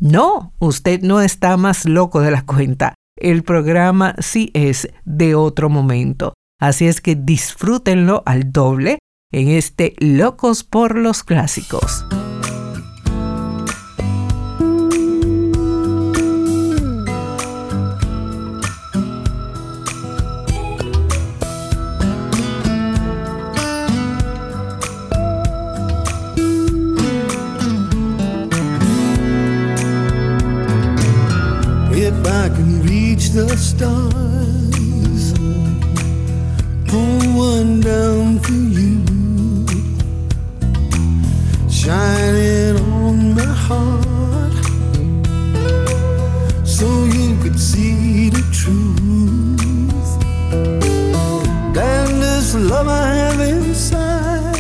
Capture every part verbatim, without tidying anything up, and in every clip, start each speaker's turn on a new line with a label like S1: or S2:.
S1: No, usted no está más loco de la cuenta. El programa sí es de otro momento. Así es que disfrútenlo al doble en este Locos por los Clásicos.
S2: If I can reach the stars, pull one down for you, shining on my heart, so you could see the truth. And this love I have inside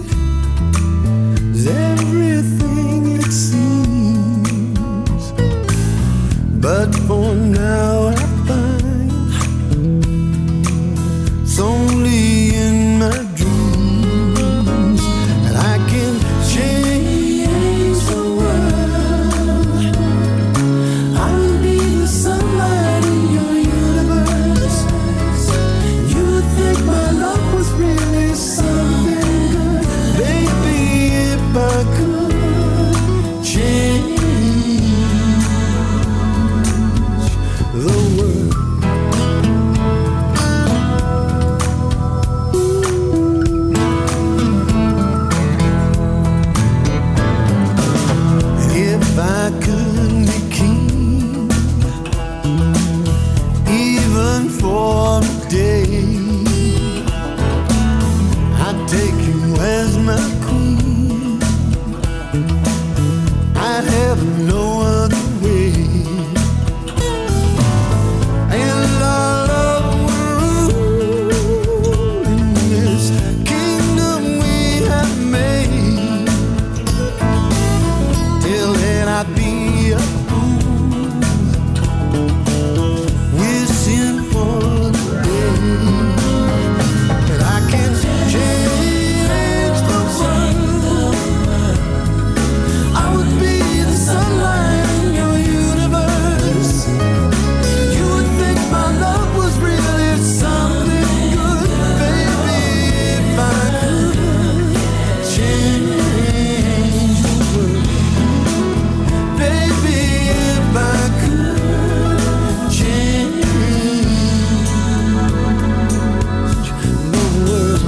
S2: is everything it seems, but for now I find it's only in my dreams that I can change the world. I'll be the sunlight in your universe. You'd think my love was really something good. Baby, if I could change the world. If I could be king, even for a day, I'd take you as my queen. I'd have no other way. And our love will rule in this kingdom we have made. Till then I'd be a fool, wishing for the day that I can change the world. I would be the sunlight in your universe. You would think my love was really something good. Baby, if I could change the world. Baby, if I could change the world.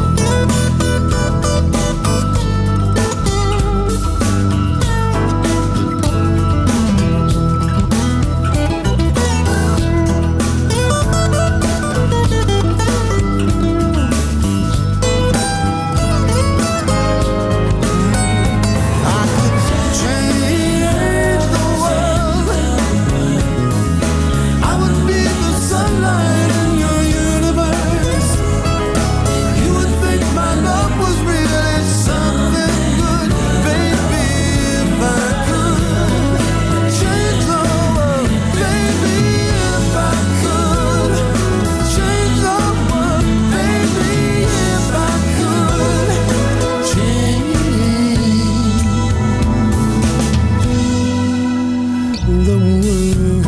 S2: I could change the world. I would be the sunlight in your universe. You would think my love was really something good. Baby, if I could change the world. Baby, if I could change the world. Baby, if I could change the world.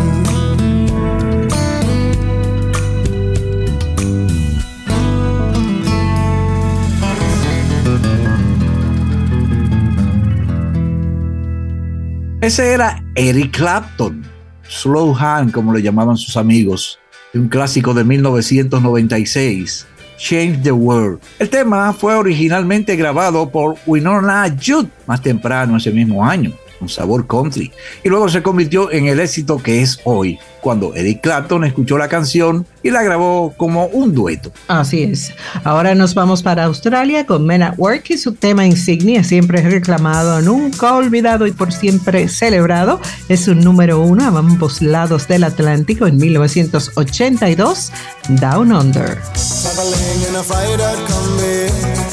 S3: Ese era Eric Clapton, Slow Hand, como le llamaban sus amigos, de un clásico de mil novecientos noventa y seis, Change the World. El tema fue originalmente grabado por Wynonna Judd más temprano ese mismo año, con sabor country, y luego se convirtió en el éxito que es hoy, cuando Eric Clapton escuchó la canción y la grabó como un dueto.
S1: Así es. Ahora nos vamos para Australia con Men at Work y su tema insignia, siempre reclamado, nunca olvidado y por siempre celebrado. Es un número uno a ambos lados del Atlántico en mil novecientos ochenta y dos, Down Under.
S2: Traveling in a freighter combi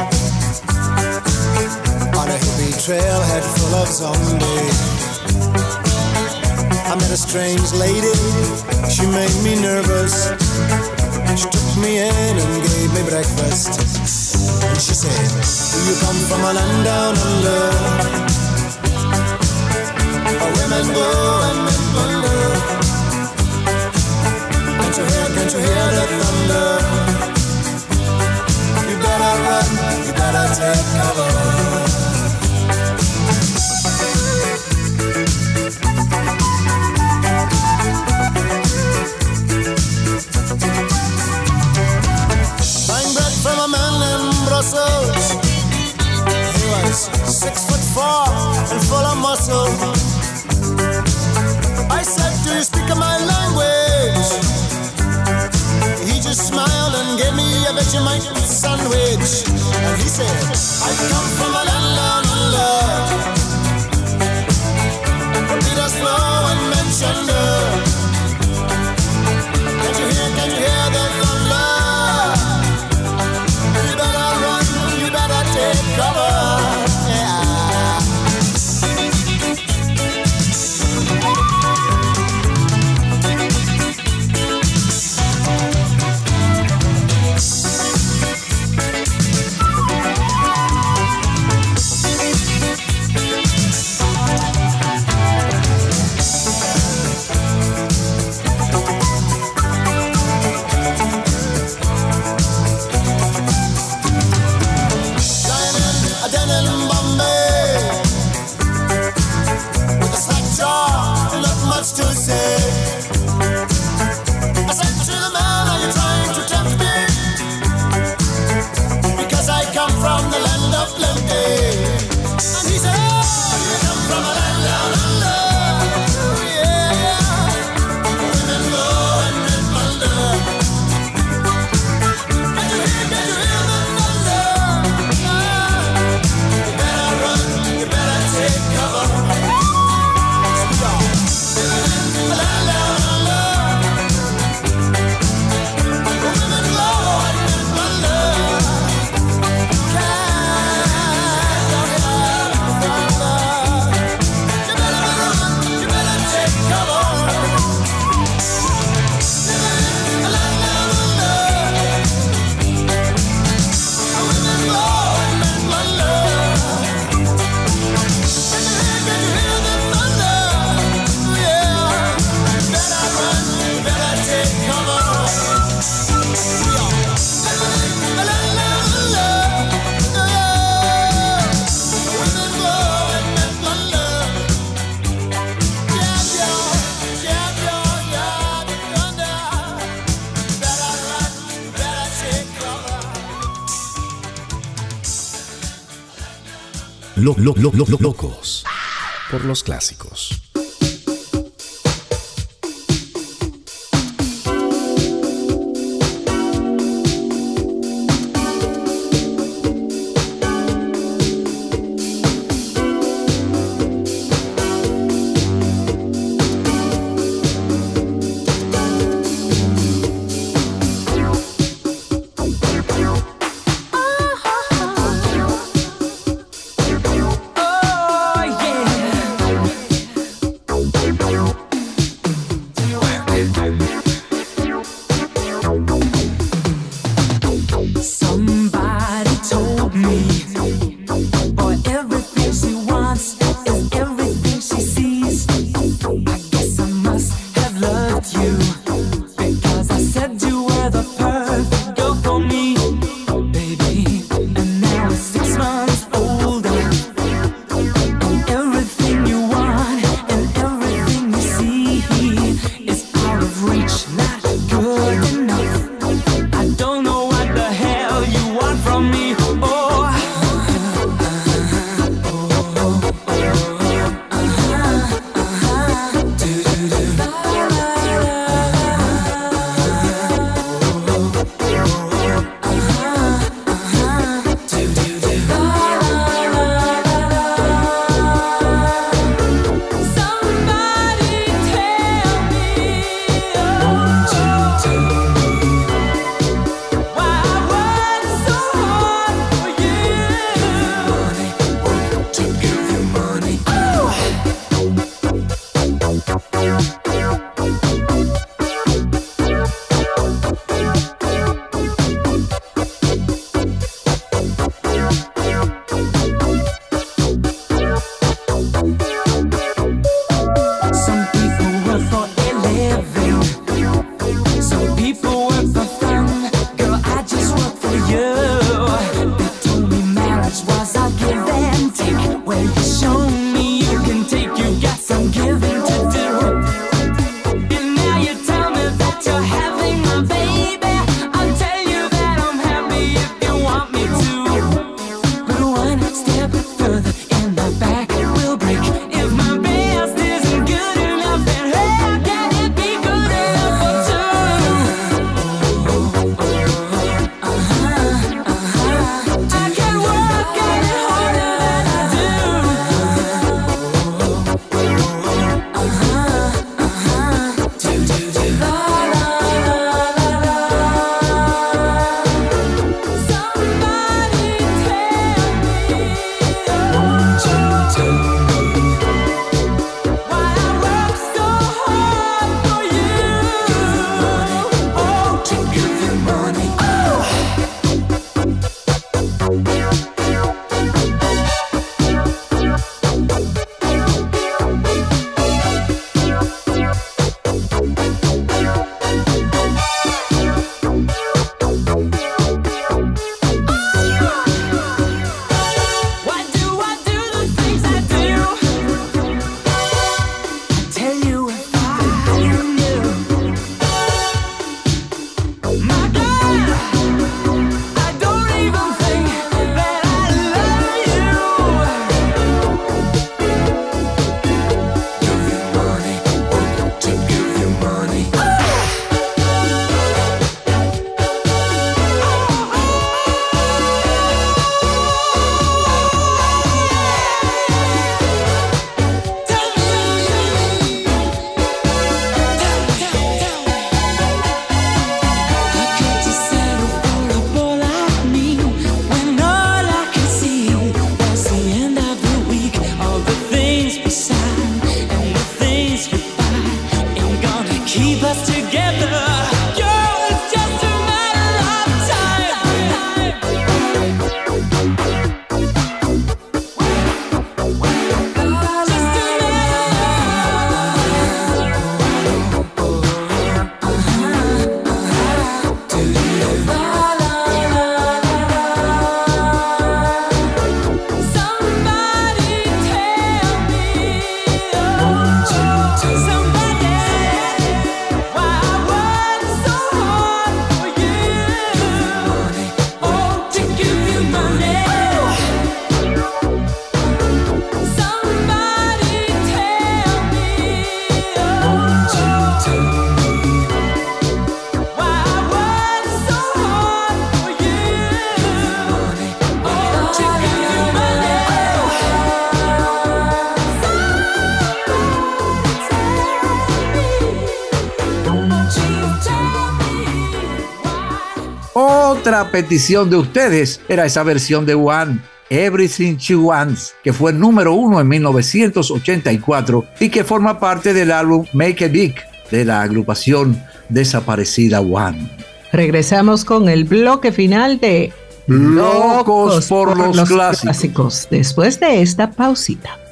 S2: on a hippie trailhead full of zombies. I met a strange lady, she made me nervous. She took me in and gave me breakfast. And she said, do you come from a land down under, where women go
S4: lo, lo, lo, lo, locos por los clásicos.
S5: Somebody, why, why
S3: otra petición de ustedes era esa versión de One, Everything She Wants, que fue número uno en mil novecientos ochenta y cuatro y que forma parte del álbum Make It Big de la agrupación desaparecida One.
S1: Regresamos con el bloque final de
S3: Locos por, por los, los clásicos.
S1: clásicos después de esta pausita.